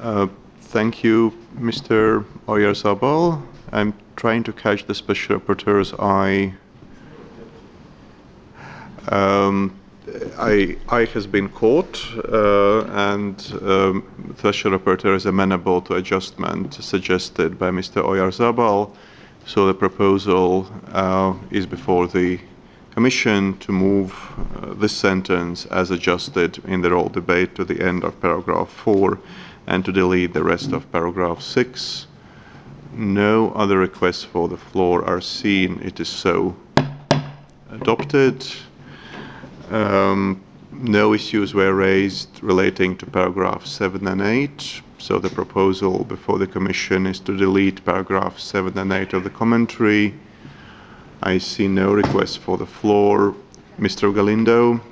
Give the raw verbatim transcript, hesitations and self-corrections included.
Uh, thank you, Mister Oyarzabal. I'm trying to catch the Special Rapporteur's eye. Um, I, I has been caught, uh, and um, the Special Rapporteur is amenable to adjustment suggested by Mister Oyarzabal. So the proposal uh, is before the Commission to move uh, this sentence as adjusted in the roll debate to the end of paragraph four and to delete the rest of paragraph six. No other requests for the floor are seen. It is so adopted. Um, no issues were raised relating to paragraph seven and eight. So the proposal before the Commission is to delete paragraph seven and eight of the commentary. I see no requests for the floor. Mister Galindo.